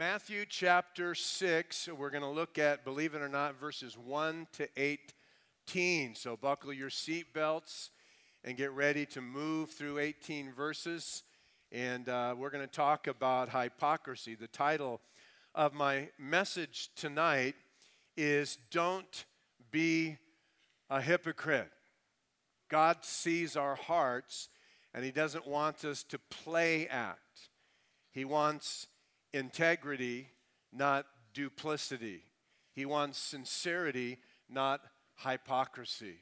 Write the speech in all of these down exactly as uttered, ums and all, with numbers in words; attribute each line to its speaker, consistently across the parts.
Speaker 1: Matthew chapter six, we're going to look at, believe it or not, verses one to eighteen. So buckle your seatbelts and get ready to move through eighteen verses. And uh, we're going to talk about hypocrisy. The title of my message tonight is Don't Be a Hypocrite. God sees our hearts, and He doesn't want us to play act. He wants integrity, not duplicity. He wants sincerity, not hypocrisy.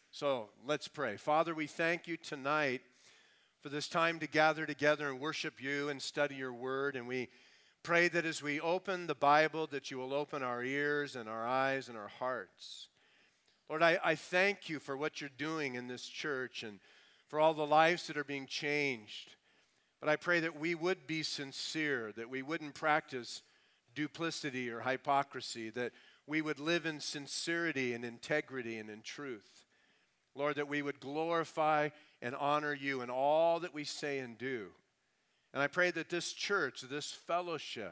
Speaker 1: So let's pray. Father, we thank you tonight for this time to gather together and worship you and study your word. And we pray that as we open the Bible, that you will open our ears and our eyes and our hearts. Lord, I, I thank you for what you're doing in this church and for all the lives that are being changed. But I pray that we would be sincere, that we wouldn't practice duplicity or hypocrisy, that we would live in sincerity and integrity and in truth. Lord, that we would glorify and honor you in all that we say and do. And I pray that this church, this fellowship,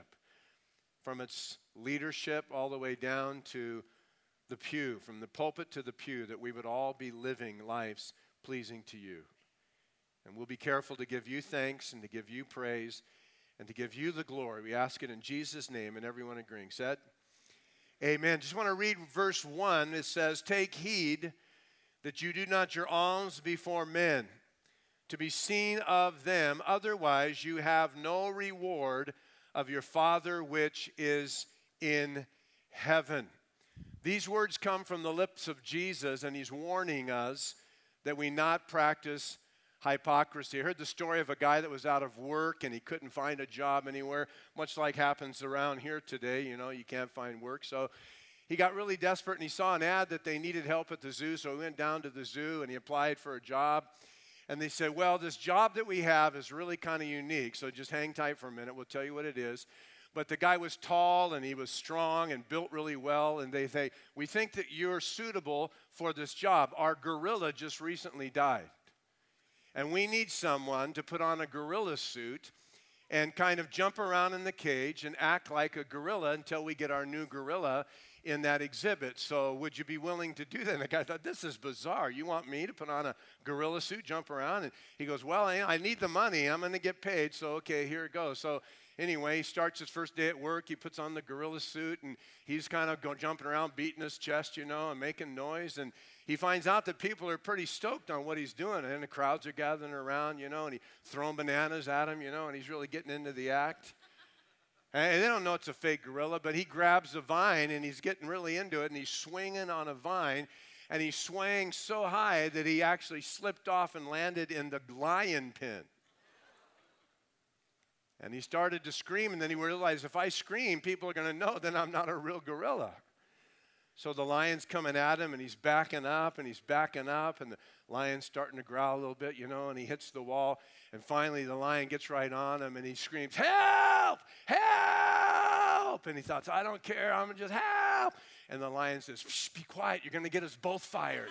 Speaker 1: from its leadership all the way down to the pew, from the pulpit to the pew, that we would all be living lives pleasing to you. And we'll be careful to give you thanks and to give you praise and to give you the glory. We ask it in Jesus' name, and everyone agreeing said, amen. Just want to read verse one. It says, take heed that you do not your alms before men, to be seen of them. Otherwise you have no reward of your Father which is in heaven. These words come from the lips of Jesus, and he's warning us that we not practice hypocrisy. I heard the story of a guy that was out of work and he couldn't find a job anywhere, much like happens around here today. You know, you can't find work. So he got really desperate and he saw an ad that they needed help at the zoo. So he went down to the zoo and he applied for a job. And they said, well, this job that we have is really kind of unique. So just hang tight for a minute. We'll tell you what it is. But the guy was tall and he was strong and built really well. And they say, we think that you're suitable for this job. Our gorilla just recently died. And we need someone to put on a gorilla suit and kind of jump around in the cage and act like a gorilla until we get our new gorilla in that exhibit. So would you be willing to do that? And the guy thought, this is bizarre. You want me to put on a gorilla suit, jump around? And he goes, well, I need the money. I'm going to get paid. So, okay, here it goes. So anyway, he starts his first day at work. He puts on the gorilla suit, and he's kind of going, jumping around, beating his chest, you know, and making noise. And he finds out that people are pretty stoked on what he's doing, and the crowds are gathering around, you know, and he's throwing bananas at him, you know, and he's really getting into the act. And they don't know it's a fake gorilla, but he grabs a vine, and he's getting really into it, and he's swinging on a vine, and he's swaying so high that he actually slipped off and landed in the lion pen. And he started to scream, and then he realized, if I scream, people are going to know that I'm not a real gorilla. So the lion's coming at him, and he's backing up, and he's backing up, and the lion's starting to growl a little bit, you know, and he hits the wall. And finally, the lion gets right on him, and he screams, help, help. And he thought, I don't care, I'm just help. And the lion says, shh, be quiet, you're going to get us both fired.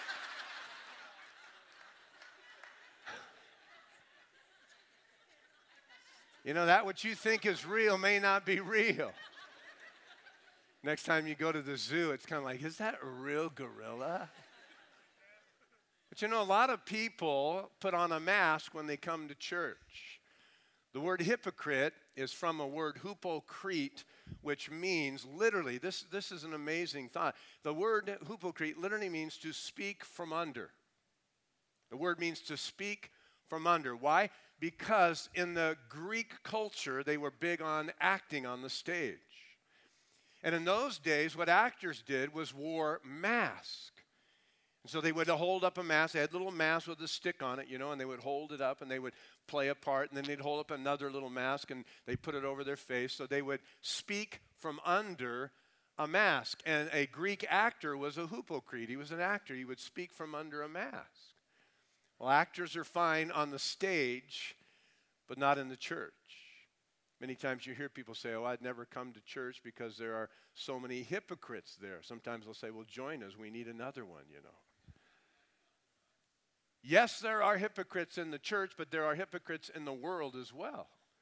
Speaker 1: You know, that what you think is real may not be real. Next time you go to the zoo, it's kind of like, is that a real gorilla? But you know, a lot of people put on a mask when they come to church. The word hypocrite is from a word hypocrite, which means literally, this, this is an amazing thought. The word hypocrite literally means to speak from under. The word means to speak from under. Why? Because in the Greek culture, they were big on acting on the stage. And in those days, what actors did was wore masks. And so they would hold up a mask. They had a little mask with a stick on it, you know, and they would hold it up and they would play a part. And then they'd hold up another little mask and they'd put it over their face. So they would speak from under a mask. And a Greek actor was a hypocrite. He was an actor. He would speak from under a mask. Well, actors are fine on the stage, but not in the church. Many times you hear people say, oh, I'd never come to church because there are so many hypocrites there. Sometimes they'll say, well, join us. We need another one, you know. Yes, there are hypocrites in the church, but there are hypocrites in the world as well.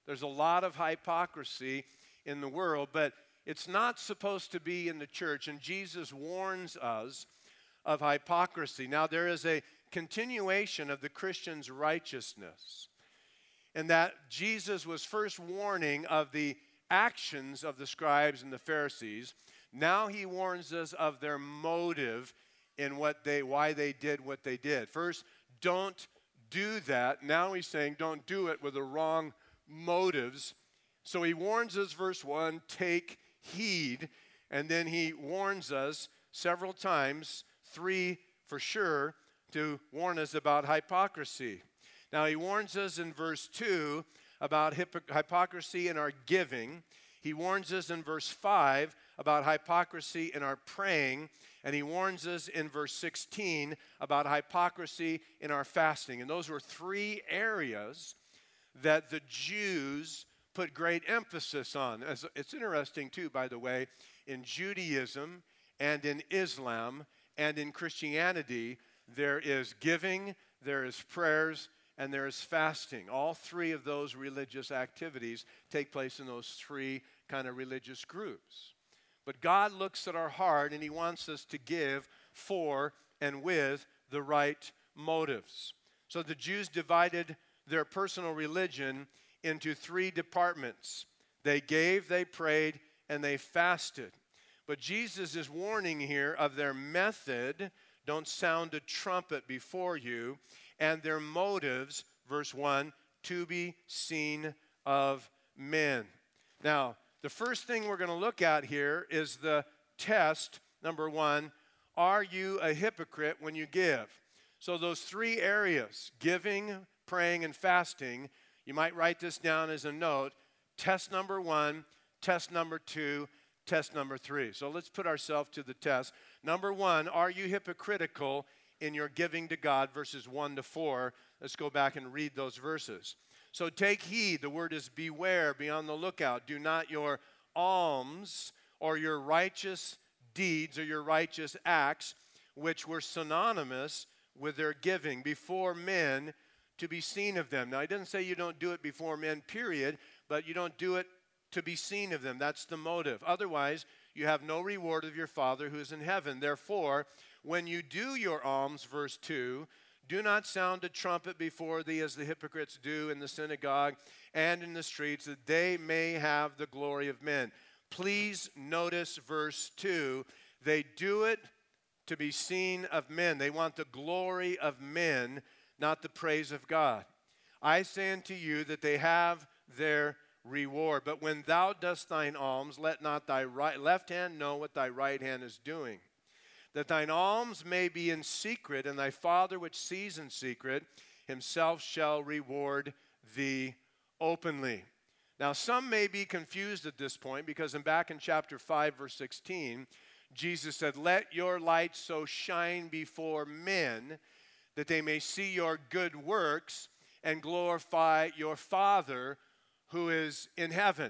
Speaker 1: There's a lot of hypocrisy in the world, but it's not supposed to be in the church, and Jesus warns us of hypocrisy. Now, there is a continuation of the Christian's righteousness, and that Jesus was first warning of the actions of the scribes and the Pharisees. Now he warns us of their motive in what they, why they did what they did. First, don't do that. Now he's saying don't do it with the wrong motives. So he warns us, verse one, take heed. And then he warns us several times, three for sure, to warn us about hypocrisy. Now he warns us in verse two about hypo- hypocrisy in our giving. He warns us in verse five about hypocrisy in our praying. And he warns us in verse sixteen about hypocrisy in our fasting. And those were three areas that the Jews put great emphasis on. It's interesting, too, by the way, in Judaism and in Islam and in Christianity, there is giving, there is prayers, and there is fasting. All three of those religious activities take place in those three kind of religious groups. But God looks at our heart, and he wants us to give for and with the right motives. So the Jews divided their personal religion into three departments. They gave, they prayed, and they fasted. But Jesus is warning here of their method, don't sound a trumpet before you, and their motives, verse one, to be seen of men. Now, the first thing we're going to look at here is the test, number one, are you a hypocrite when you give? So those three areas, giving, praying, and fasting, you might write this down as a note. Test number one, test number two, test number three. So let's put ourselves to the test. Number one, are you hypocritical in your giving to God, verses one to four. Let's go back and read those verses. So take heed, the word is beware, be on the lookout. Do not your alms or your righteous deeds or your righteous acts, which were synonymous with their giving, before men to be seen of them. Now, he doesn't say you don't do it before men, period, but you don't do it to be seen of them. That's the motive. Otherwise, you have no reward of your Father who is in heaven. Therefore, when you do your alms, verse two, do not sound a trumpet before thee as the hypocrites do in the synagogue and in the streets, that they may have the glory of men. Please notice verse two. They do it to be seen of men. They want the glory of men, not the praise of God. I say unto you that they have their reward. But when thou dost thine alms, let not thy right, left hand know what thy right hand is doing, that thine alms may be in secret, and thy Father which sees in secret himself shall reward thee openly. Now, some may be confused at this point, because in back in chapter five, verse sixteen, Jesus said, let your light so shine before men that they may see your good works and glorify your Father who is in heaven.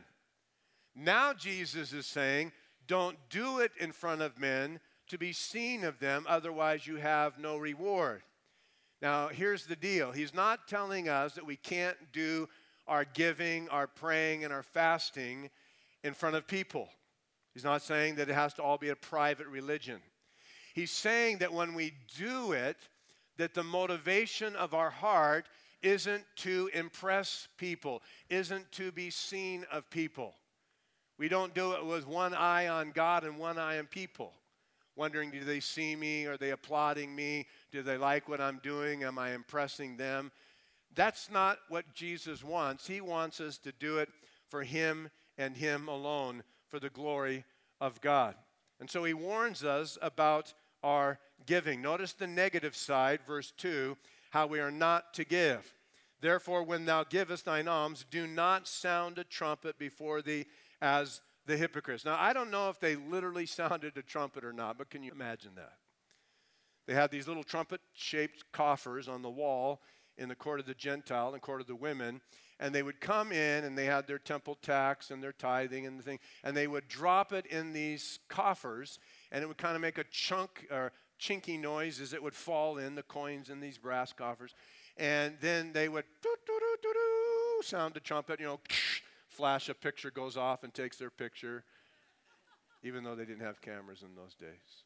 Speaker 1: Now Jesus is saying, don't do it in front of men to be seen of them, otherwise you have no reward. Now, here's the deal. He's not telling us that we can't do our giving, our praying, and our fasting in front of people. He's not saying that it has to all be a private religion. He's saying that when we do it, that the motivation of our heart isn't to impress people, isn't to be seen of people. We don't do it with one eye on God and one eye on people, wondering, do they see me? Are they applauding me? Do they like what I'm doing? Am I impressing them? That's not what Jesus wants. He wants us to do it for him and him alone, for the glory of God. And so he warns us about our giving. Notice the negative side, verse two, how we are not to give. Therefore, when thou givest thine alms, do not sound a trumpet before thee as the hypocrites. Now, I don't know if they literally sounded a trumpet or not, but can you imagine that? They had these little trumpet-shaped coffers on the wall in the court of the Gentile and court of the women, and they would come in and they had their temple tax and their tithing and the thing, and they would drop it in these coffers, and it would kind of make a chunk or chinky noise as it would fall in, the coins in these brass coffers. And then they would, doo, doo, doo, doo, doo, sound the trumpet, you know, flash, a picture goes off and takes their picture, even though they didn't have cameras in those days.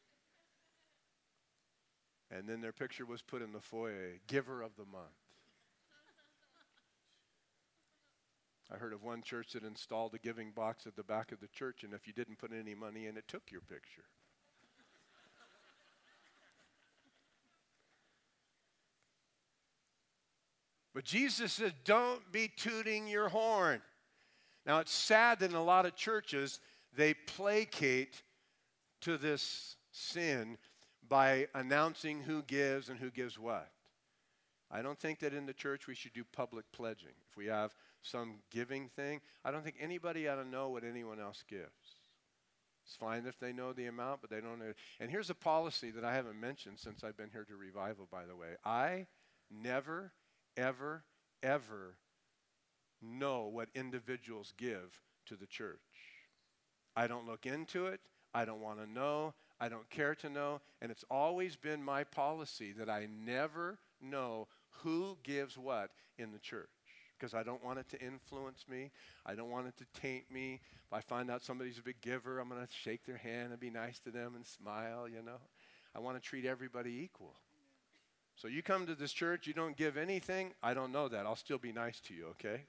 Speaker 1: And then their picture was put in the foyer, giver of the month. I heard of one church that installed a giving box at the back of the church, and if you didn't put any money in, it took your picture. But Jesus said, don't be tooting your horn. Now, it's sad that in a lot of churches, they placate to this sin by announcing who gives and who gives what. I don't think that in the church we should do public pledging. If we have some giving thing, I don't think anybody ought to know what anyone else gives. It's fine if they know the amount, but they don't know. And here's a policy that I haven't mentioned since I've been here to Revival, by the way. I never, ever, ever know what individuals give to the church. I don't look into it. I don't want to know. I don't care to know. And it's always been my policy that I never know who gives what in the church, because I don't want it to influence me. I don't want it to taint me. If I find out somebody's a big giver, I'm going to shake their hand and be nice to them and smile, you know. I want to treat everybody equal. So you come to this church, you don't give anything, I don't know that. I'll still be nice to you, okay?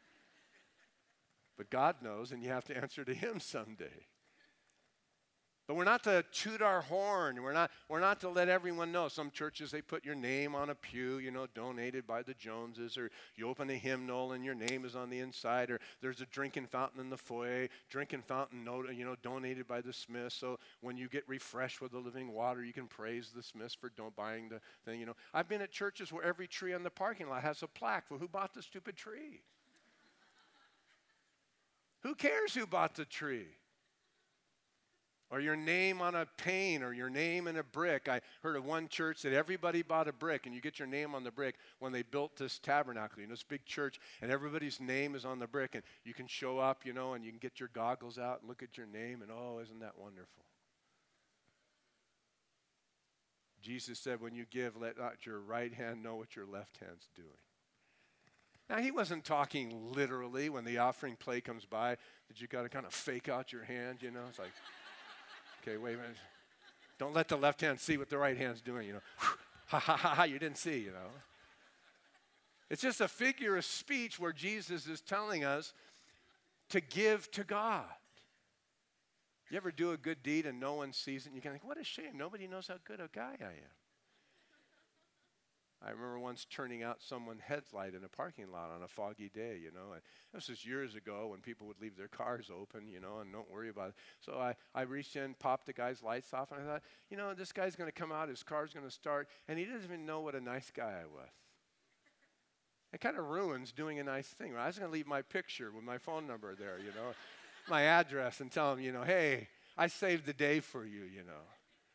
Speaker 1: But God knows, and you have to answer to him someday. But we're not to toot our horn. We're not, we're not to let everyone know. Some churches, they put your name on a pew, you know, donated by the Joneses, or you open a hymnal and your name is on the inside, or there's a drinking fountain in the foyer, drinking fountain, you know, donated by the Smiths. So when you get refreshed with the living water, you can praise the Smiths for don't buying the thing, you know. I've been at churches where every tree on the parking lot has a plaque for who bought the stupid tree. Who cares who bought the tree? Or your name on a pane, or your name in a brick. I heard of one church that everybody bought a brick, and you get your name on the brick when they built this tabernacle. You know, this big church, and everybody's name is on the brick, and you can show up, you know, and you can get your goggles out and look at your name, and oh, isn't that wonderful? Jesus said, when you give, let not your right hand know what your left hand's doing. Now, he wasn't talking literally when the offering plate comes by that you got to kind of fake out your hand, you know. It's like, okay, wait a minute. Don't let the left hand see what the right hand's doing, you know. Ha, ha, ha, ha, you didn't see, you know. It's just a figure of speech where Jesus is telling us to give to God. You ever do a good deed and no one sees it, and you can think, what a shame. Nobody knows how good a guy I am. I remember once turning out someone's headlight in a parking lot on a foggy day, you know. This was years ago when people would leave their cars open, you know, and don't worry about it. So I, I reached in, popped the guy's lights off, and I thought, you know, this guy's going to come out, his car's going to start, and he doesn't even know what a nice guy I was. It kind of ruins doing a nice thing. I was going to leave my picture with my phone number there, you know, my address, and tell him, you know, hey, I saved the day for you, you know.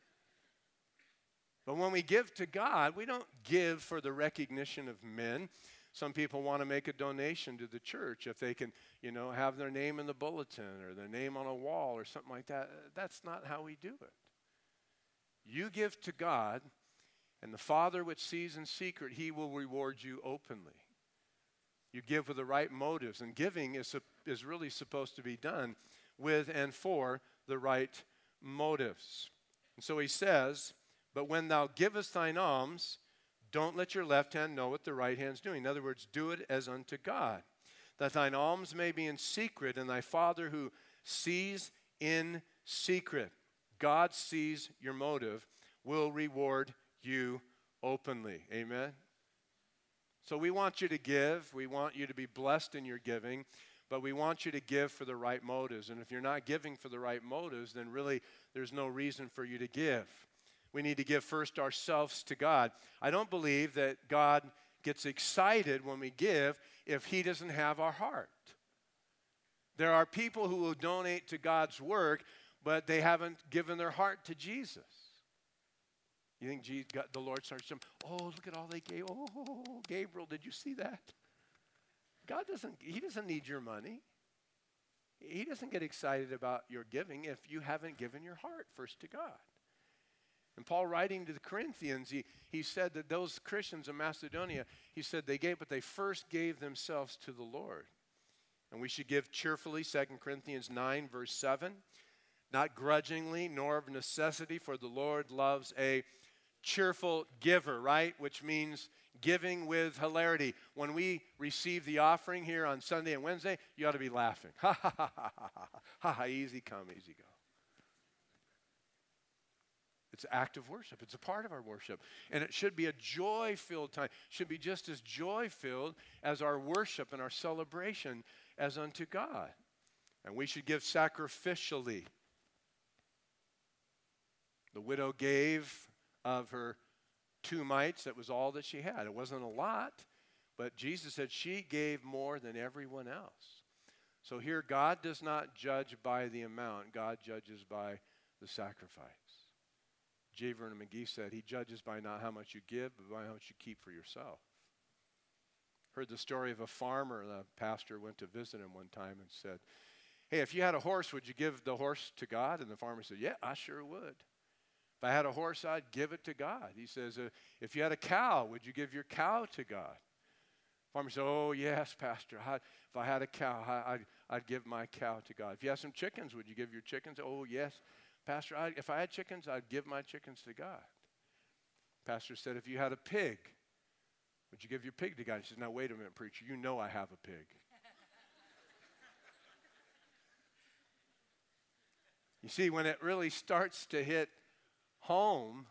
Speaker 1: But when we give to God, we don't give for the recognition of men. Some people want to make a donation to the church if they can, you know, have their name in the bulletin or their name on a wall or something like that. That's not how we do it. You give to God, and the Father which sees in secret, he will reward you openly. You give with the right motives, and giving is, is really supposed to be done with and for the right motives. And so he says, but when thou givest thine alms, don't let your left hand know what the right hand's doing. In other words, do it as unto God, that thine alms may be in secret, and thy Father who sees in secret, God sees your motive, will reward you openly. Amen? So we want you to give. We want you to be blessed in your giving, but we want you to give for the right motives. And if you're not giving for the right motives, then really there's no reason for you to give. We need to give first ourselves to God. I don't believe that God gets excited when we give if he doesn't have our heart. There are people who will donate to God's work, but they haven't given their heart to Jesus. You think Jesus, God, the Lord starts to, oh, look at all they gave. Oh, Gabriel, did you see that? God doesn't, he doesn't need your money. He doesn't get excited about your giving if you haven't given your heart first to God. And Paul, writing to the Corinthians, he, he said that those Christians in Macedonia, he said they gave, but they first gave themselves to the Lord. And we should give cheerfully, Second Corinthians nine, verse seven, not grudgingly, nor of necessity, for the Lord loves a cheerful giver, right? Which means giving with hilarity. When we receive the offering here on Sunday and Wednesday, you ought to be laughing. Ha, ha, ha, ha, ha, ha, ha, ha, easy come, easy go. It's an act of worship. It's a part of our worship. And it should be a joy-filled time. It should be just as joy-filled as our worship and our celebration as unto God. And we should give sacrificially. The widow gave of her two mites. That was all that she had. It wasn't a lot, but Jesus said she gave more than everyone else. So here, God does not judge by the amount. God judges by the sacrifice. J. Vernon McGee said, he judges by not how much you give, but by how much you keep for yourself. Heard the story of a farmer. The pastor went to visit him one time and said, hey, if you had a horse, would you give the horse to God? And the farmer said, yeah, I sure would. If I had a horse, I'd give it to God. He says, uh, if you had a cow, would you give your cow to God? Farmer said, oh, yes, Pastor. I, if I had a cow, I, I'd, I'd give my cow to God. If you had some chickens, would you give your chickens? Oh, yes, Pastor. I, if I had chickens, I'd give my chickens to God. Pastor said, if you had a pig, would you give your pig to God? He says, now, wait a minute, preacher. You know I have a pig. You see, when it really starts to hit home,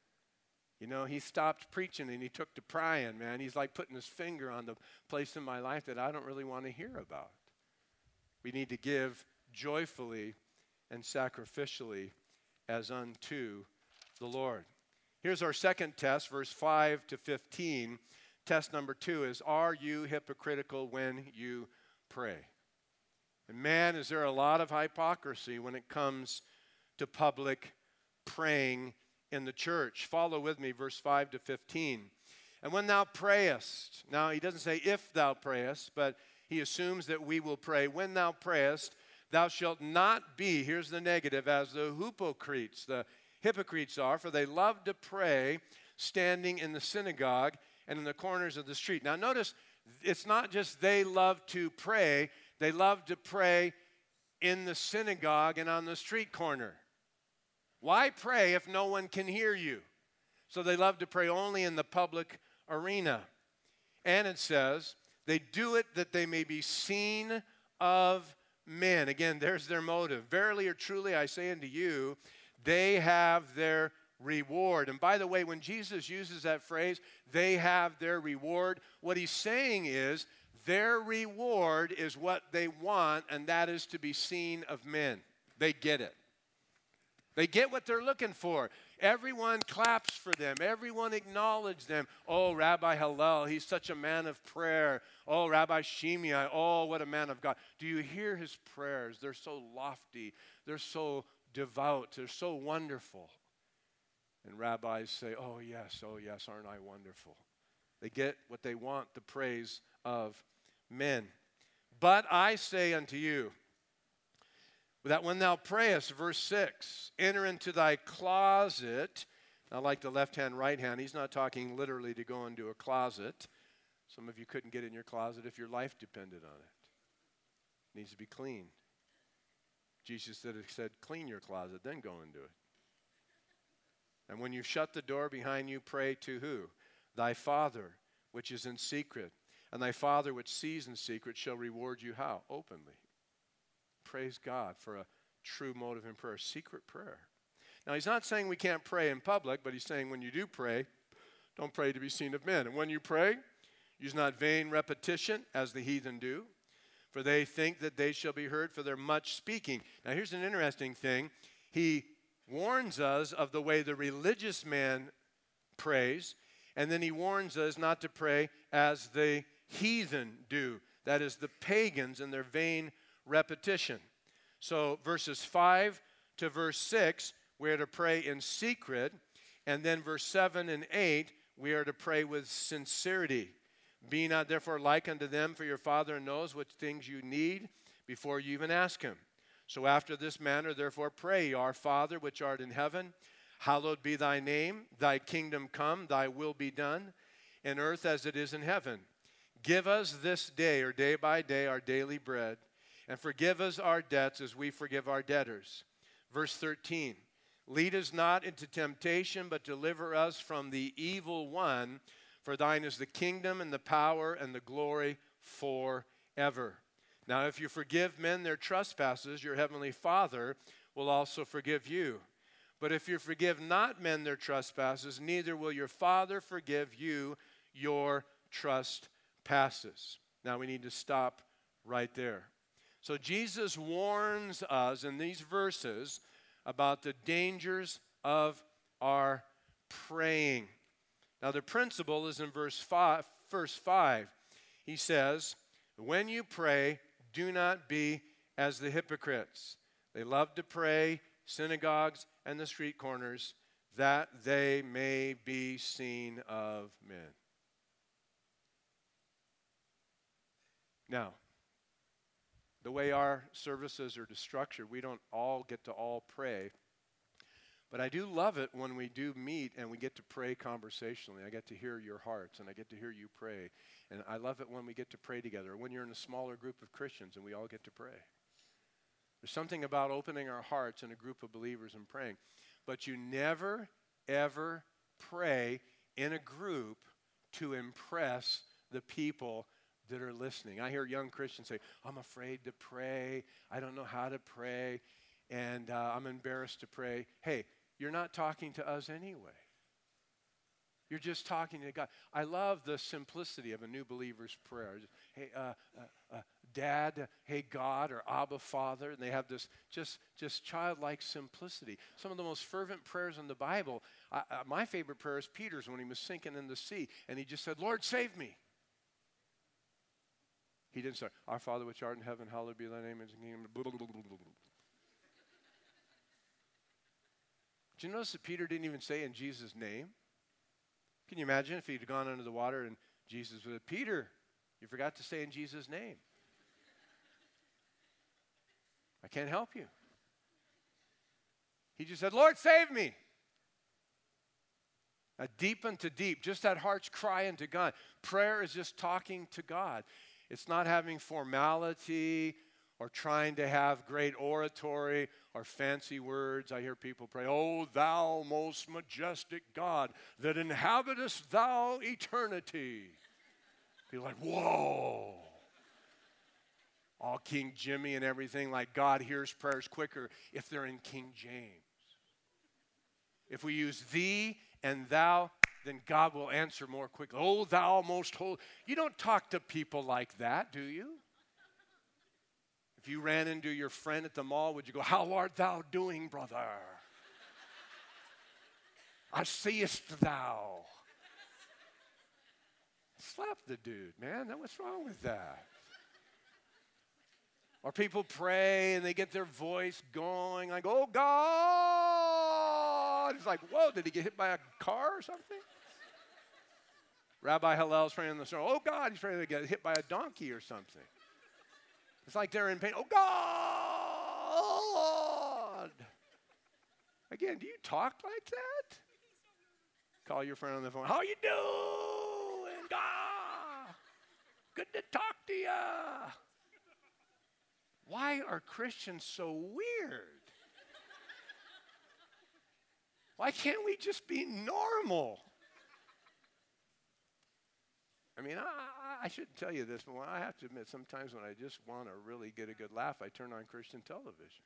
Speaker 1: you know, he stopped preaching and he took to prying, man. He's like putting his finger on the place in my life that I don't really want to hear about. We need to give joyfully and sacrificially as unto the Lord. Here's our second test, verse five to fifteen. Test number two is, are you hypocritical when you pray? And man, is there a lot of hypocrisy when it comes to public praying in the church. Follow with me, verse five to fifteen. And when thou prayest, now he doesn't say if thou prayest, but he assumes that we will pray. When thou prayest, thou shalt not be, here's the negative, as the hypocrites, the hypocrites are, for they love to pray standing in the synagogue and in the corners of the street. Now notice, it's not just they love to pray, they love to pray in the synagogue and on the street corner. Why pray if no one can hear you? So they love to pray only in the public arena. And it says, they do it that they may be seen of men. Again, there's their motive. Verily or truly, I say unto you, they have their reward. And by the way, when Jesus uses that phrase, they have their reward, what he's saying is, their reward is what they want, and that is to be seen of men. They get it. They get what they're looking for. Everyone claps for them. Everyone acknowledges them. Oh, Rabbi Hillel, he's such a man of prayer. Oh, Rabbi Shimei, oh, what a man of God. Do you hear his prayers? They're so lofty. They're so devout. They're so wonderful. And rabbis say, oh, yes, oh, yes, aren't I wonderful? They get what they want, the praise of men. But I say unto you, that when thou prayest, verse six, enter into thy closet. Now, like the left hand, right hand, he's not talking literally to go into a closet. Some of you couldn't get in your closet if your life depended on it. It needs to be clean. Jesus said, said, clean your closet, then go into it. And when you shut the door behind you, pray to who? Thy Father, which is in secret. And thy Father, which sees in secret, shall reward you how? Openly. Praise God for a true motive in prayer, secret prayer. Now, he's not saying we can't pray in public, but he's saying when you do pray, don't pray to be seen of men. And when you pray, use not vain repetition, as the heathen do, for they think that they shall be heard for their much speaking. Now, here's an interesting thing. He warns us of the way the religious man prays, and then he warns us not to pray as the heathen do. That is, the pagans and their vain repetition. So verses five to verse six, we are to pray in secret. And then verse seven and eight, we are to pray with sincerity. Be not therefore like unto them, for your Father knows what things you need before you even ask him. So after this manner, therefore pray, our Father which art in heaven, Hallowed be thy name, thy kingdom come, thy will be done, in earth as it is in heaven. Give us this day, or day by day, our daily bread, and forgive us our debts as we forgive our debtors. Verse thirteen, lead us not into temptation, but deliver us from the evil one. For thine is the kingdom and the power and the glory forever. Now, if you forgive men their trespasses, your heavenly Father will also forgive you. But if you forgive not men their trespasses, neither will your Father forgive you your trespasses. Now, we need to stop right there. So Jesus warns us in these verses about the dangers of our praying. Now, the principle is in verse five, verse five. He says, when you pray, do not be as the hypocrites. They love to pray, synagogues and the street corners, that they may be seen of men. Now, the way our services are structured, we don't all get to all pray. But I do love it when we do meet and we get to pray conversationally. I get to hear your hearts and I get to hear you pray. And I love it when we get to pray together, when you're in a smaller group of Christians and we all get to pray. There's something about opening our hearts in a group of believers and praying. But you never, ever pray in a group to impress the people that are listening. I hear young Christians say, I'm afraid to pray. I don't know how to pray. And uh, I'm embarrassed to pray. Hey, you're not talking to us anyway. You're just talking to God. I love the simplicity of a new believer's prayer. Hey, uh, uh, uh, Dad, hey, God, or Abba, Father. And they have this just, just childlike simplicity. Some of the most fervent prayers in the Bible. Uh, uh, my favorite prayer is Peter's when he was sinking in the sea. And he just said, Lord, save me. He didn't say, our Father which art in heaven, hallowed be thy name. Did you notice that Peter didn't even say in Jesus' name? Can you imagine if he'd gone under the water and Jesus would have, Peter, you forgot to say in Jesus' name. I can't help you. He just said, Lord, save me. A deep unto deep, just that heart's cry unto God. Prayer is just talking to God. It's not having formality or trying to have great oratory or fancy words. I hear people pray, oh, thou most majestic God, that inhabitest thou eternity. People are like, whoa. All King Jimmy and everything, like God hears prayers quicker if they're in King James. If we use thee and thou, then God will answer more quickly. Oh, thou most holy. You don't talk to people like that, do you? If you ran into your friend at the mall, would you go, how art thou doing, brother? I seest thou. Slap the dude, man. What's wrong with that? Or people pray and they get their voice going like, oh, God. It's like, whoa, did he get hit by a car or something? Rabbi Hillel's praying in the storm. Oh, God, he's praying to get hit by a donkey or something. It's like they're in pain. Oh, God. Again, do you talk like that? Call your friend on the phone. How you doing, God? Good to talk to you. Why are Christians so weird? Why can't we just be normal? I mean, I, I shouldn't tell you this, but I have to admit, sometimes when I just want to really get a good laugh, I turn on Christian television.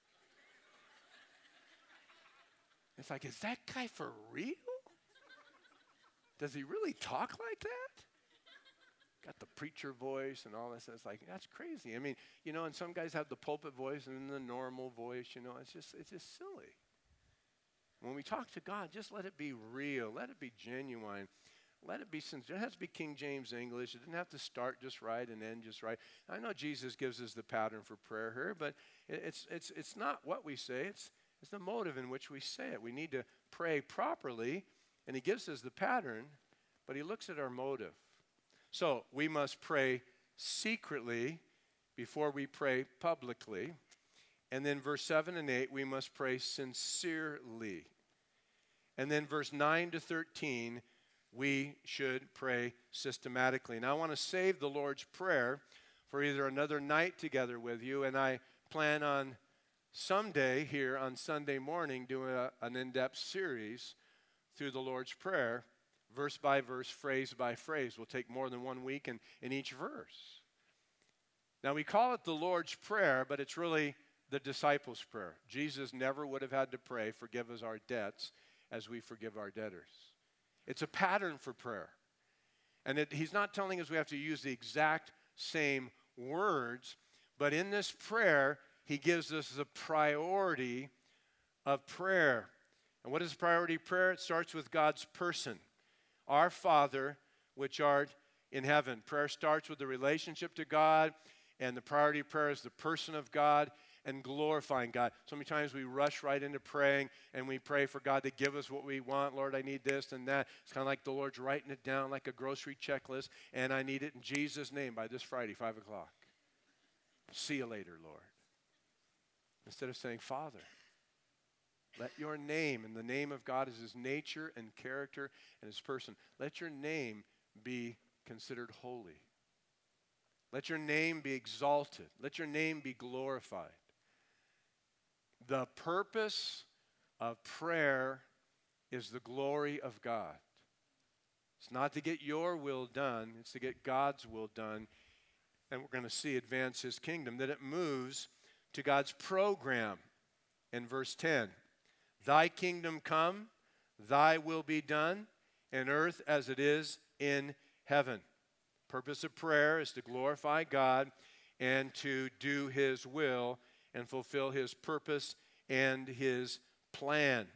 Speaker 1: It's like, is that guy for real? Does he really talk like that? Got the preacher voice and all this. It's like, that's crazy. I mean, you know, and some guys have the pulpit voice and the normal voice, you know. It's just, it's just silly. When we talk to God, just let it be real. Let it be genuine. Let it be sincere. It has to be King James English. It doesn't have to start just right and end just right. I know Jesus gives us the pattern for prayer here, but it's, it's, it's not what we say. It's, it's the motive in which we say it. We need to pray properly, and he gives us the pattern, but he looks at our motive. So we must pray secretly before we pray publicly. And then verse seven and eight, we must pray sincerely. And then verse nine to thirteen, we should pray systematically. Now, I want to save the Lord's Prayer for either another night together with you, and I plan on someday here on Sunday morning doing a, an in-depth series through the Lord's Prayer, verse by verse, phrase by phrase. We'll take more than one week in, in each verse. Now, we call it the Lord's Prayer, but it's really the disciples' prayer. Jesus never would have had to pray, forgive us our debts as we forgive our debtors. It's a pattern for prayer. And it, he's not telling us we have to use the exact same words, but in this prayer, he gives us the priority of prayer. And what is priority prayer? It starts with God's person. Our Father, which art in heaven. Prayer starts with the relationship to God, and the priority of prayer is the person of God and glorifying God. So many times we rush right into praying, and we pray for God to give us what we want. Lord, I need this and that. It's kind of like the Lord's writing it down like a grocery checklist, and I need it in Jesus' name by this Friday, five o'clock. See you later, Lord. Instead of saying, Father, let your name, and the name of God is his nature and character and his person. Let your name be considered holy. Let your name be exalted. Let your name be glorified. The purpose of prayer is the glory of God. It's not to get your will done. It's to get God's will done. And we're going to see advance his kingdom, that it moves to God's program in verse ten. Thy kingdom come, thy will be done, in earth as it is in heaven. Purpose of prayer is to glorify God and to do his will and fulfill his purpose and his plan.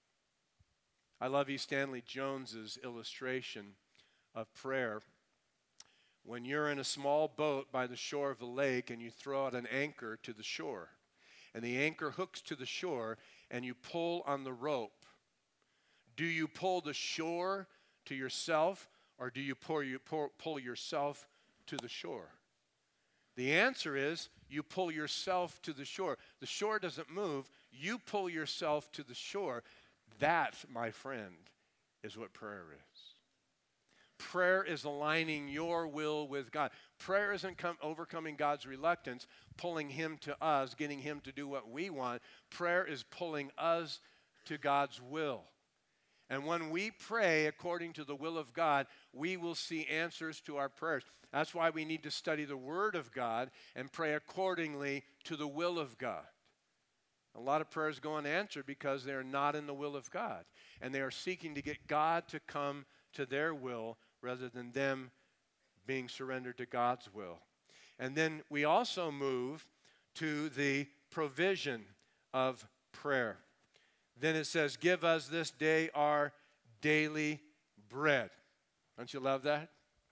Speaker 1: I love E. Stanley Jones's illustration of prayer. When you're in a small boat by the shore of a lake and you throw out an anchor to the shore, and the anchor hooks to the shore and you pull on the rope, do you pull the shore to yourself, or do you pull, you pull, pull yourself to the shore? The answer is you pull yourself to the shore. The shore doesn't move. You pull yourself to the shore. That, my friend, is what prayer is. Prayer is aligning your will with God. Prayer isn't come, overcoming God's reluctance, pulling him to us, getting him to do what we want. Prayer is pulling us to God's will. And when we pray according to the will of God, we will see answers to our prayers. That's why we need to study the Word of God and pray accordingly to the will of God. A lot of prayers go unanswered because they are not in the will of God. And they are seeking to get God to come to their will rather than them being surrendered to God's will. And then we also move to the provision of prayer. Then it says, give us this day our daily bread. Don't you love that?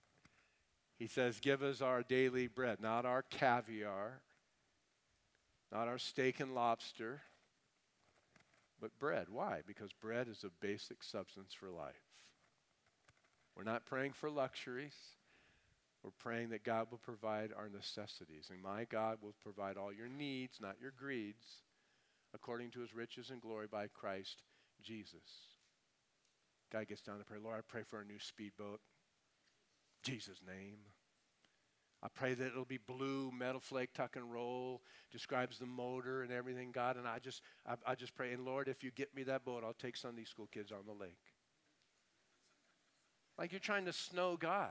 Speaker 1: He says, give us our daily bread, not our caviar, not our steak and lobster, but bread. Why? Because bread is a basic substance for life. We're not praying for luxuries. We're praying that God will provide our necessities. And my God will provide all your needs, not your greeds, according to his riches and glory by Christ Jesus. Guy gets down to pray, Lord, I pray for a new speedboat. Jesus' name. I pray that it'll be blue, metal flake, tuck and roll, describes the motor and everything, God. And I just, I, I just pray, and Lord, if you get me that boat, I'll take Sunday school kids on the lake. Like you're trying to snow God.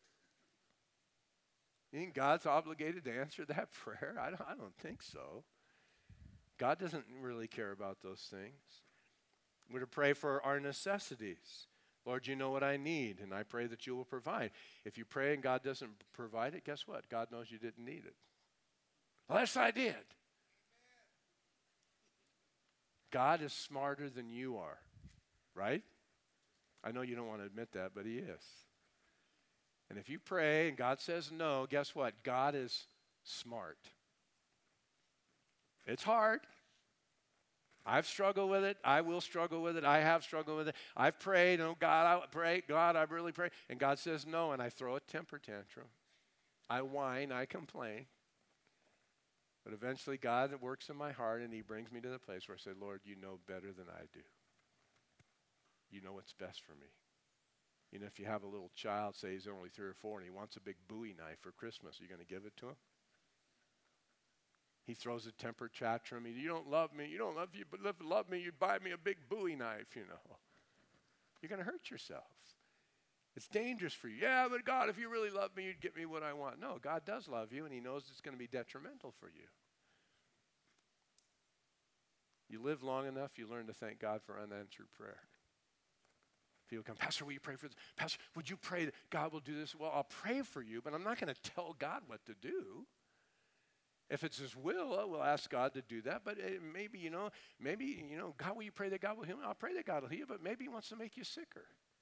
Speaker 1: You think God's obligated to answer that prayer? I don't, I don't think so. God doesn't really care about those things. We're to pray for our necessities. Lord, you know what I need, and I pray that you will provide. If you pray and God doesn't provide it, guess what? God knows you didn't need it. Well, yes, I did. God is smarter than you are, right? I know you don't want to admit that, but he is. And if you pray and God says no, guess what? God is smart. It's hard. I've struggled with it. I will struggle with it. I have struggled with it. I've prayed. Oh, God, I pray. God, I really pray. And God says no, and I throw a temper tantrum. I whine. I complain. But eventually, God works in my heart, and he brings me to the place where I say, Lord, you know better than I do. you know what's best for me. You know, if you have a little child, say he's only three or four, and he wants a big Bowie knife for Christmas, are you going to give it to him? He throws a temper tantrum. You don't love me. You don't love you, but love, love me. You'd buy me a big Bowie knife, you know. You're going to hurt yourself. It's dangerous for you. Yeah, but God, if you really love me, you'd get me what I want. No, God does love you, and he knows it's going to be detrimental for you. You live long enough, you learn to thank God for unanswered prayer. People come, Pastor, will you pray for this? Pastor, would you pray that God will do this? Well, I'll pray for you, but I'm not going to tell God what to do. If it's his will, I will ask God to do that. But it, maybe, you know, maybe, you know, God, will you pray that God will heal me? I'll pray that God will heal you, but maybe he wants to make you sicker.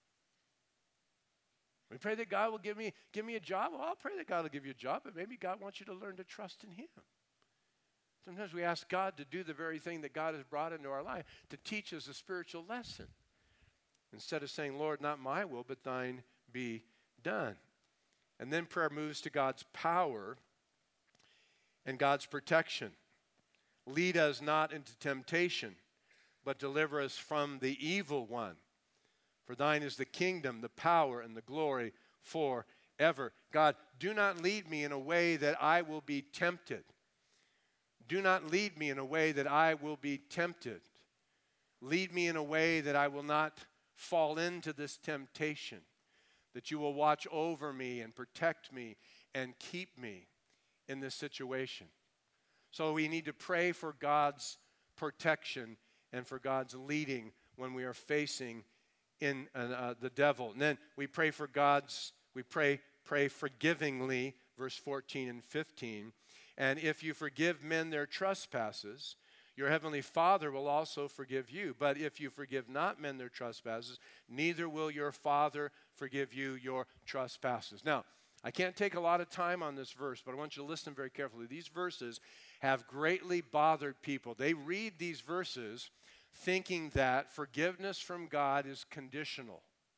Speaker 1: We pray that God will give me, give me a job. Well, I'll pray that God will give you a job, but maybe God wants you to learn to trust in him. Sometimes we ask God to do the very thing that God has brought into our life to teach us a spiritual lesson. Instead of saying, Lord, not my will, but thine be done. And then prayer moves to God's power and God's protection. Lead us not into temptation, but deliver us from the evil one. For thine is the kingdom, the power, and the glory forever. God, do not lead me in a way that I will be tempted. Do not lead me in a way that I will be tempted. Lead me in a way that I will not fall into this temptation, that you will watch over me and protect me and keep me in this situation. So we need to pray for God's protection and for God's leading when we are facing in uh, the devil. And then we pray for God's, we pray, pray forgivingly, verse fourteen and fifteen. And if you forgive men their trespasses, your heavenly Father will also forgive you. But if you forgive not men their trespasses, neither will your Father forgive you your trespasses. Now, I can't take a lot of time on this verse, but I want you to listen very carefully. These verses have greatly bothered people. They read these verses thinking that forgiveness from God is conditional.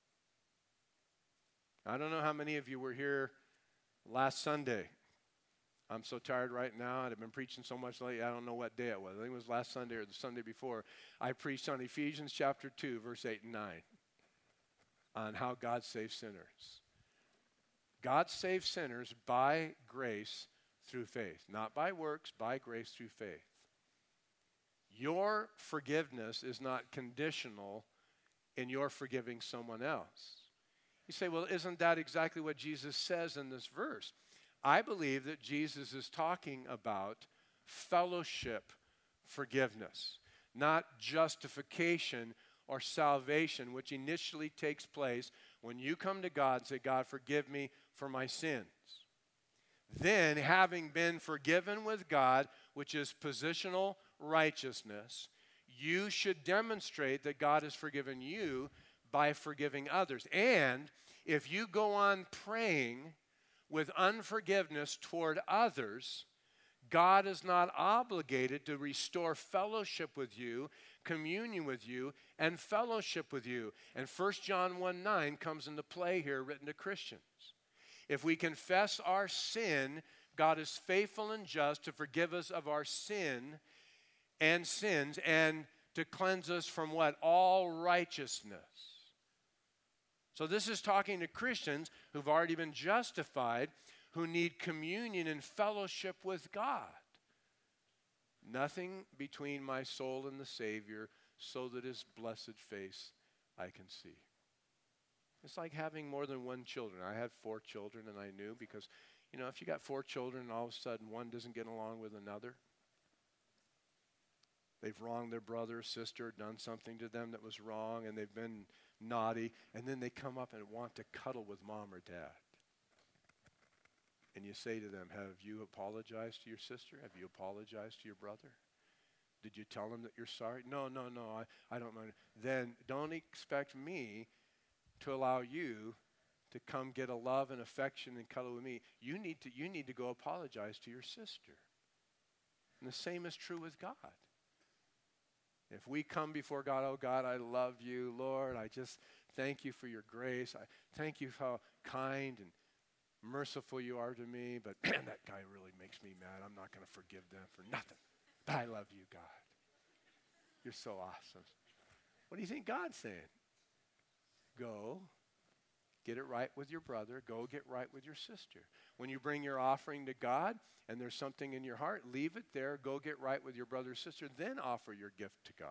Speaker 1: I don't know how many of you were here last Sunday. I'm so tired right now, and I've been preaching so much lately, I don't know what day it was. I think it was last Sunday or the Sunday before. I preached on Ephesians chapter two, verse eight and nine, on how God saves sinners. God saves sinners by grace through faith. Not by works, by grace through faith. Your forgiveness is not conditional in your forgiving someone else. You say, well, isn't that exactly what Jesus says in this verse? I believe that Jesus is talking about fellowship forgiveness, not justification or salvation, which initially takes place when you come to God and say, God, forgive me for my sins. Then, having been forgiven with God, which is positional righteousness, you should demonstrate that God has forgiven you by forgiving others. And if you go on praying with unforgiveness toward others, God is not obligated to restore fellowship with you, communion with you, and fellowship with you. And First John one nine comes into play here, written to Christians. If we confess our sin, God is faithful and just to forgive us of our sin and sins and to cleanse us from what? All righteousness. So this is talking to Christians who've already been justified, who need communion and fellowship with God. Nothing between my soul and the Savior, so that his blessed face I can see. It's like having more than one children. I had four children, and I knew because, you know, if you got four children and all of a sudden one doesn't get along with another, they've wronged their brother or sister, done something to them that was wrong, and they've been naughty, and then they come up and want to cuddle with mom or dad. And you say to them, have you apologized to your sister? Have you apologized to your brother? Did you tell them that you're sorry? No, no, no, I, I don't mind. Then don't expect me to allow you to come get a love and affection and cuddle with me. You need to, you need to go apologize to your sister. And the same is true with God. If we come before God, oh God, I love you, Lord. I just thank you for your grace. I thank you for how kind and merciful you are to me. But man, that guy really makes me mad. I'm not going to forgive them for nothing. But I love you, God. You're so awesome. What do you think God's saying? go get it right with your brother. Go get right with your sister. When you bring your offering to God and there's something in your heart, leave it there. Go get right with your brother or sister. Then offer your gift to God.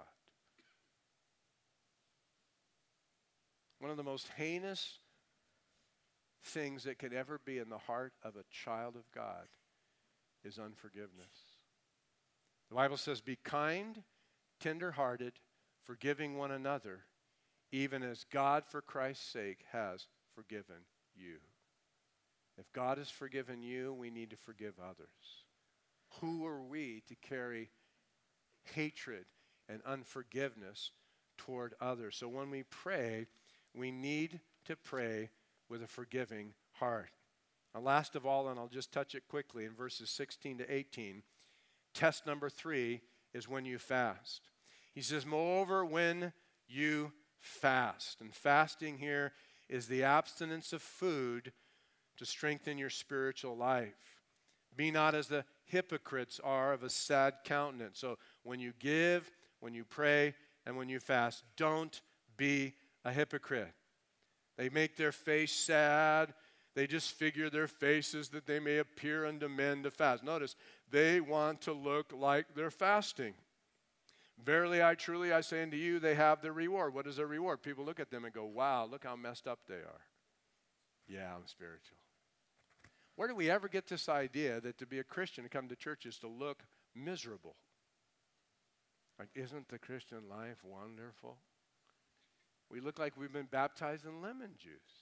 Speaker 1: One of the most heinous things that could ever be in the heart of a child of God is unforgiveness. The Bible says, be kind, tender-hearted, forgiving one another, even as God, for Christ's sake, has forgiven you. If God has forgiven you, we need to forgive others. Who are we to carry hatred and unforgiveness toward others? So when we pray, we need to pray with a forgiving heart. Now, last of all, and I'll just touch it quickly in verses sixteen to eighteen, test number three is when you fast. He says, moreover, when you fast. And fasting here is the abstinence of food to strengthen your spiritual life. Be not as the hypocrites are of a sad countenance. So when you give, when you pray, and when you fast, don't be a hypocrite. They make their face sad. They just figure their faces that they may appear unto men to fast. Notice, they want to look like they're fasting. Verily, I truly, I say unto you, they have their reward. What is their reward? People look at them and go, wow, look how messed up they are. Yeah, I'm spiritual. Where do we ever get this idea that to be a Christian, to come to church, is to look miserable? Like, isn't the Christian life wonderful? We look like we've been baptized in lemon juice.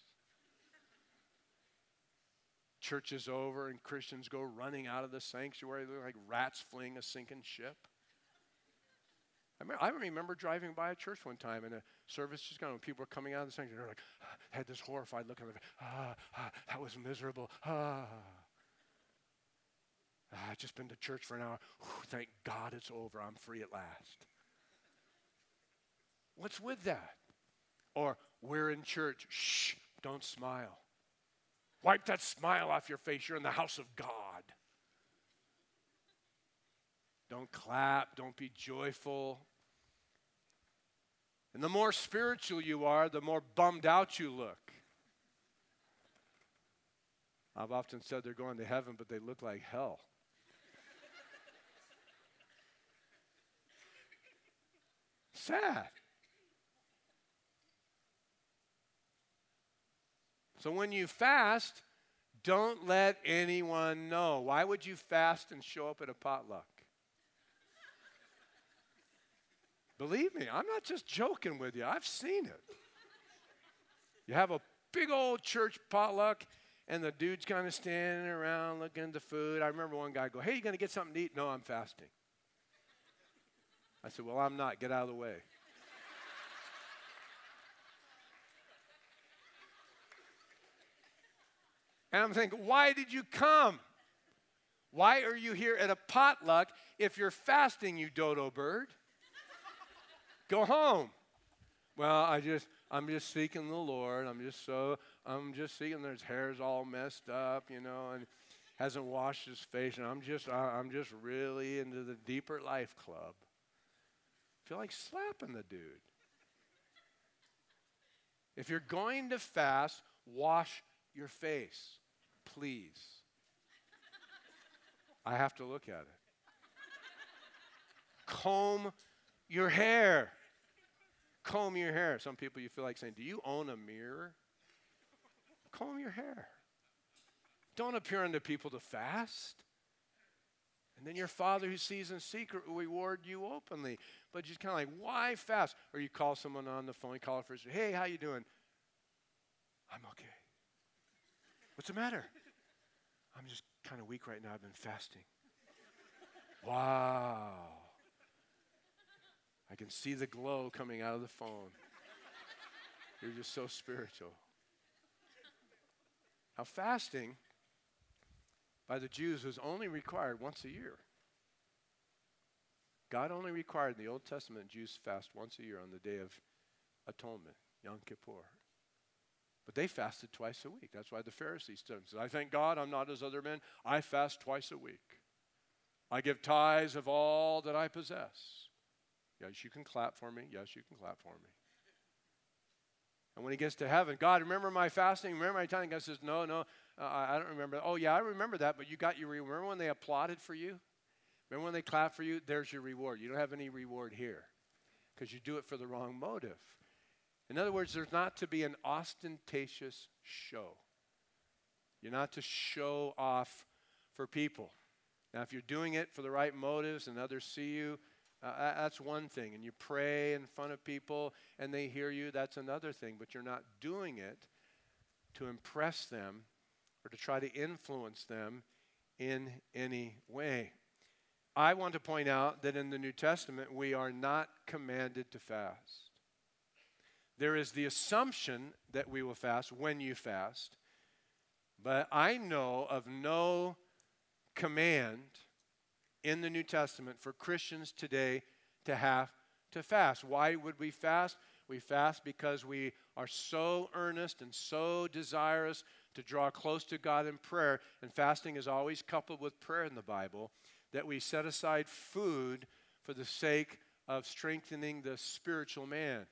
Speaker 1: Church is over and Christians go running out of the sanctuary. They're like rats fleeing a sinking ship. I remember, I remember driving by a church one time and a service just kind of, people were coming out of the sanctuary. They're like, ah, had this horrified look on their face. Ah, ah, that was miserable. Ah. ah, I've just been to church for an hour. Whew, thank God it's over. I'm free at last. What's with that? Or, we're in church. Shh, don't smile. Wipe that smile off your face. You're in the house of God. Don't clap. Don't be joyful. And the more spiritual you are, the more bummed out you look. I've often said they're going to heaven, but they look like hell. Sad. So when you fast, don't let anyone know. Why would you fast and show up at a potluck? Believe me, I'm not just joking with you. I've seen it. You have a big old church potluck, and the dude's kind of standing around looking at the food. I remember one guy go, hey, you going to get something to eat? No, I'm fasting. I said, well, I'm not. Get out of the way. And I'm thinking, why did you come? Why are you here at a potluck if you're fasting, you dodo bird? Go home. Well, I just, I'm just seeking the Lord. I'm just so, I'm just seeking. His hair's all messed up, you know, and hasn't washed his face. And I'm just, I'm just really into the Deeper Life Club. I feel like slapping the dude. If you're going to fast, wash your face. Please. I have to look at it. Comb your hair. Comb your hair. Some people you feel like saying, do you own a mirror? Comb your hair. Don't appear unto people to fast. And then your Father who sees in secret will reward you openly. But just kind of like, why fast? Or you call someone on the phone, you call a first, hey, how you doing? I'm okay. What's the matter? I'm just kind of weak right now. I've been fasting. Wow. I can see the glow coming out of the phone. You're just so spiritual. Now, fasting by the Jews was only required once a year. God only required in the Old Testament Jews fast once a year on the Day of Atonement, Yom Kippur. But they fasted twice a week. That's why the Pharisees stood and said, I thank God I'm not as other men. I fast twice a week. I give tithes of all that I possess. Yes, you can clap for me. Yes, you can clap for me. And when he gets to heaven, God, remember my fasting? Remember my time? God says, no, no, uh, I don't remember. Oh, yeah, I remember that, but you got your reward. Remember when they applauded for you? Remember when they clapped for you? There's your reward. You don't have any reward here because you do it for the wrong motive. In other words, there's not to be an ostentatious show. You're not to show off for people. Now, if you're doing it for the right motives and others see you, uh, that's one thing. And you pray in front of people and they hear you, that's another thing. But you're not doing it to impress them or to try to influence them in any way. I want to point out that in the New Testament, we are not commanded to fast. There is the assumption that we will fast when you fast, but I know of no command in the New Testament for Christians today to have to fast. Why would we fast? We fast because we are so earnest and so desirous to draw close to God in prayer, and fasting is always coupled with prayer in the Bible, that we set aside food for the sake of strengthening the spiritual man.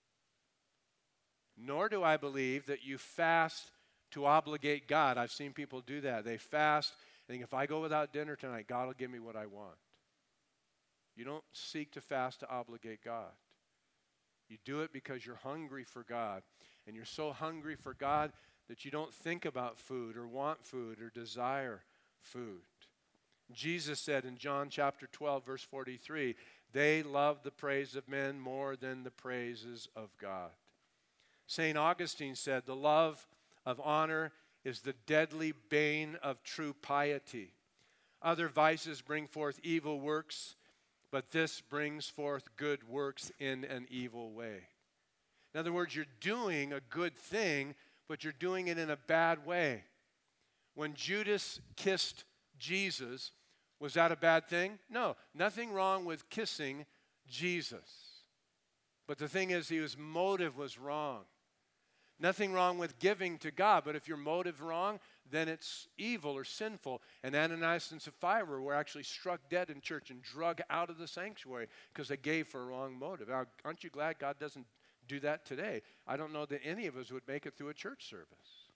Speaker 1: Nor do I believe that you fast to obligate God. I've seen people do that. They fast, and think, if I go without dinner tonight, God will give me what I want. You don't seek to fast to obligate God. You do it because you're hungry for God, and you're so hungry for God that you don't think about food or want food or desire food. Jesus said in John chapter twelve, verse forty-three, they love the praise of men more than the praises of God. Saint Augustine said, the love of honor is the deadly bane of true piety. Other vices bring forth evil works, but this brings forth good works in an evil way. In other words, you're doing a good thing, but you're doing it in a bad way. When Judas kissed Jesus, was that a bad thing? No, nothing wrong with kissing Jesus. But the thing is, his motive was wrong. Nothing wrong with giving to God, but if your motive wrong, then it's evil or sinful. And Ananias and Sapphira were actually struck dead in church and drug out of the sanctuary because they gave for a wrong motive. Now, aren't you glad God doesn't do that today? I don't know that any of us would make it through a church service.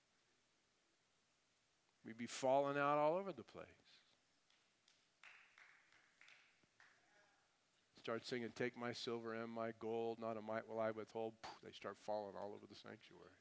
Speaker 1: We'd be falling out all over the place. Start singing, take my silver and my gold, not a mite will I withhold. They start falling all over the sanctuary.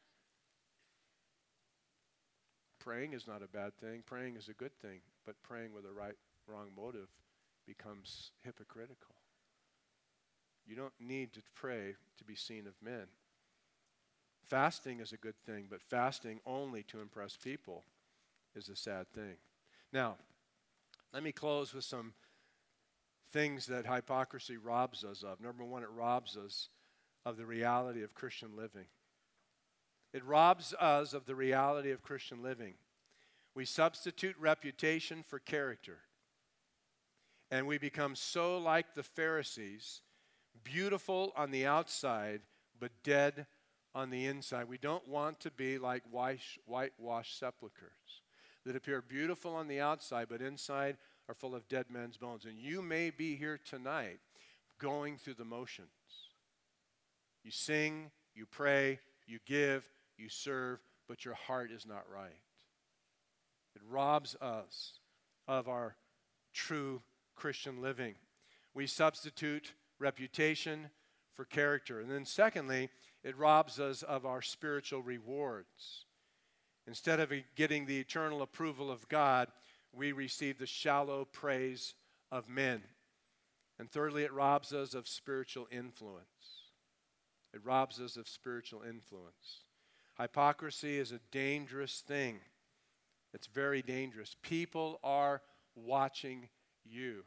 Speaker 1: Praying is not a bad thing. Praying is a good thing. But praying with a right, wrong motive becomes hypocritical. You don't need to pray to be seen of men. Fasting is a good thing, but fasting only to impress people is a sad thing. Now, let me close with some things that hypocrisy robs us of. Number one, it robs us of the reality of Christian living. It robs us of the reality of Christian living. We substitute reputation for character. And we become so like the Pharisees, beautiful on the outside, but dead on the inside. We don't want to be like whitewashed sepulchres that appear beautiful on the outside, but inside are full of dead men's bones. And you may be here tonight going through the motions. You sing, you pray, you give, you serve, but your heart is not right. It robs us of our true Christian living. We substitute reputation for character. And then secondly, it robs us of our spiritual rewards. Instead of getting the eternal approval of God, we receive the shallow praise of men. And thirdly, it robs us of spiritual influence. It robs us of spiritual influence. Hypocrisy is a dangerous thing. It's very dangerous. People are watching you.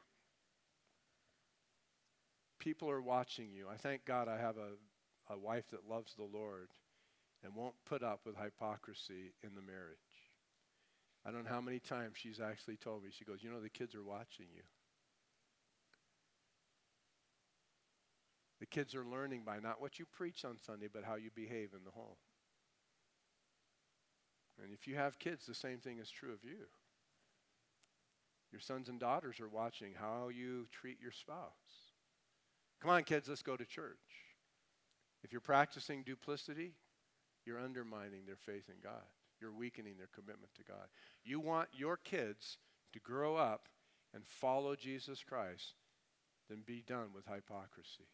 Speaker 1: People are watching you. I thank God I have a, a wife that loves the Lord and won't put up with hypocrisy in the marriage. I don't know how many times she's actually told me, she goes, you know, the kids are watching you. The kids are learning by not what you preach on Sunday, but how you behave in the home. And if you have kids, the same thing is true of you. Your sons and daughters are watching how you treat your spouse. Come on, kids, let's go to church. If you're practicing duplicity, you're undermining their faith in God. You're weakening their commitment to God. You want your kids to grow up and follow Jesus Christ, then be done with hypocrisy.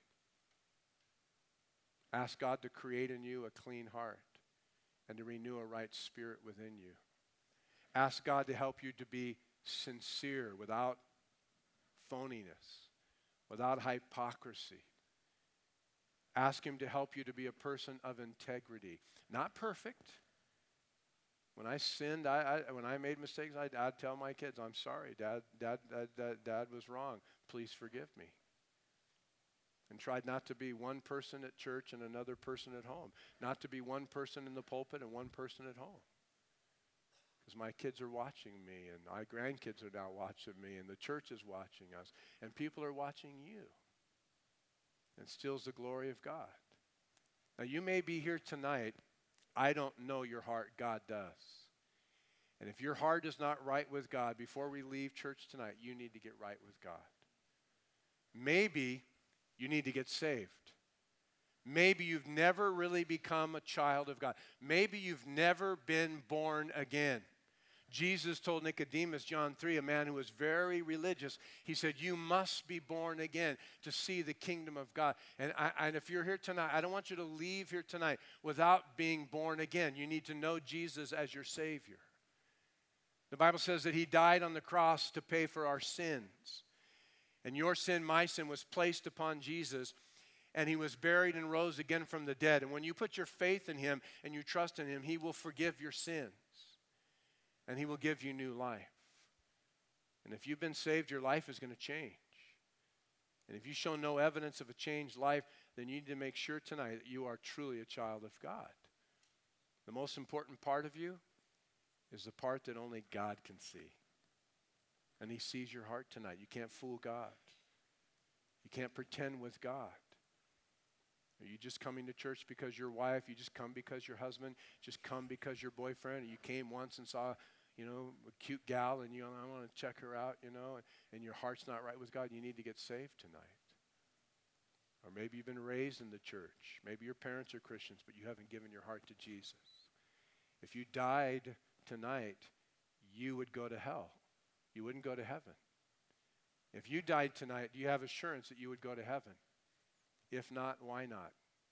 Speaker 1: Ask God to create in you a clean heart and to renew a right spirit within you. Ask God to help you to be sincere without phoniness, without hypocrisy. Ask Him to help you to be a person of integrity. Not perfect. When I sinned, I, I, when I made mistakes, I, I'd tell my kids, I'm sorry, Dad, Dad, Dad, Dad, Dad was wrong. Please forgive me. And tried not to be one person at church and another person at home. Not to be one person in the pulpit and one person at home. Because my kids are watching me, and my grandkids are now watching me, and the church is watching us, and people are watching you. And steals the glory of God. Now, you may be here tonight. I don't know your heart. God does. And if your heart is not right with God, before we leave church tonight, you need to get right with God. Maybe you need to get saved. Maybe you've never really become a child of God. Maybe you've never been born again. Jesus told Nicodemus, John three, a man who was very religious, he said, you must be born again to see the kingdom of God. And, I, and if you're here tonight, I don't want you to leave here tonight without being born again. You need to know Jesus as your Savior. The Bible says that He died on the cross to pay for our sins. And your sin, my sin, was placed upon Jesus. And He was buried and rose again from the dead. And when you put your faith in Him and you trust in Him, He will forgive your sins. And He will give you new life. And if you've been saved, your life is going to change. And if you show no evidence of a changed life, then you need to make sure tonight that you are truly a child of God. The most important part of you is the part that only God can see. And He sees your heart tonight. You can't fool God. You can't pretend with God. Are you just coming to church because your wife? You just come because your husband? Just come because your boyfriend? Or you came once and saw, you know, a cute gal and you know, I want to check her out, you know, and, and your heart's not right with God. You need to get saved tonight. Or maybe you've been raised in the church. Maybe your parents are Christians, but you haven't given your heart to Jesus. If you died tonight, you would go to hell. You wouldn't go to heaven. If you died tonight, do you have assurance that you would go to heaven? If not, why not?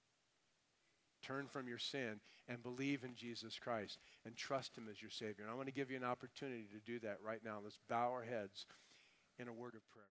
Speaker 1: Turn from your sin and believe in Jesus Christ and trust Him as your Savior. And I want to give you an opportunity to do that right now. Let's bow our heads in a word of prayer.